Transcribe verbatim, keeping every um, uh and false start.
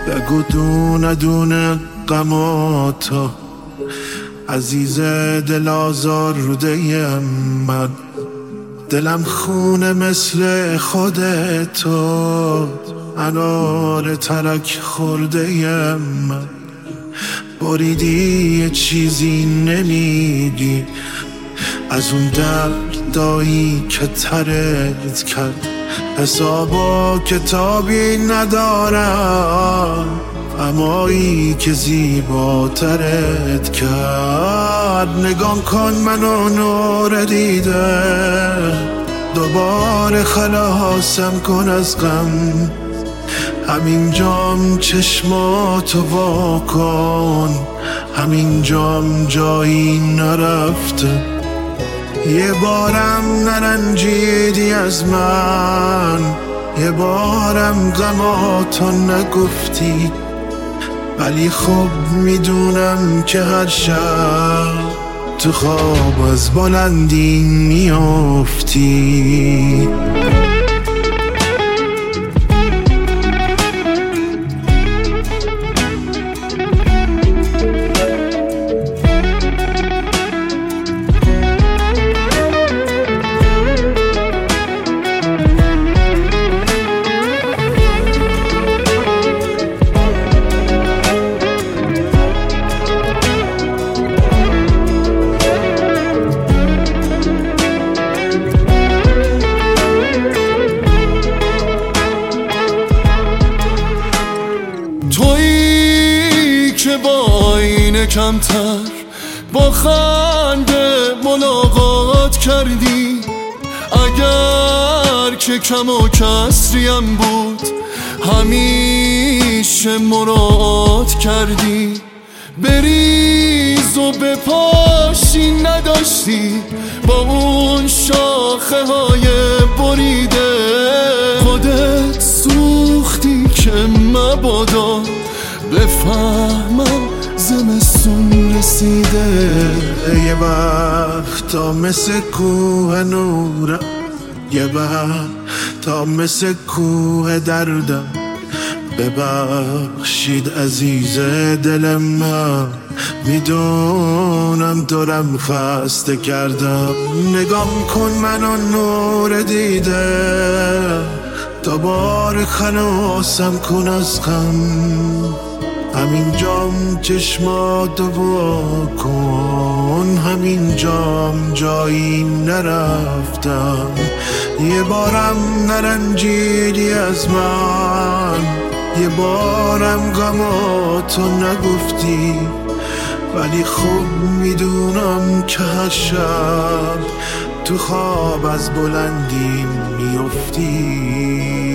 بگو دونه دونه غماتو عزیز دل آزارده من، دلم خونه مثل خودتو، انار ترک خورده من. بریدی یه چیزی نمیگی از اون دردایی که ترت کرد، حسابا کتابی ندارم امایی که زیباترت کرد. نگام کن منو نور دیده، دوباره خلاصم کن از غم. همین جام چشماتو وا کن، همین جام جایی نرفته. یه بارم نرنجیدی از من، یه بارم غماتو نگفتی، ولی خب میدونم که هر شب تو خواب از بلندی میافتی. تویی که با آینه کمتر با خنده ملاقات کردی، اگر که کم و کسریم بود همیشه مراعات کردی. بریز و به پاشی نداشتی با اون شاخه های بریده، خودت سوختی که مبادا بفهمم زمستون رسیده. یه وقتا مثل کوه نورم، یه وقتا مثل کوه دردم. ببخشید عزیز دل من، میدونم دورم خسته کردم. نگام کن منو نور دیده، دوباره خلاصم کن از غم. همین جام چشماتو وا کن، همین جام جایی نرفتم. یه بارم نرنجیدی از من، یه بارم غماتو نگفتی، ولی خوب میدونم که هر شب تو خواب از بلندی میافتی.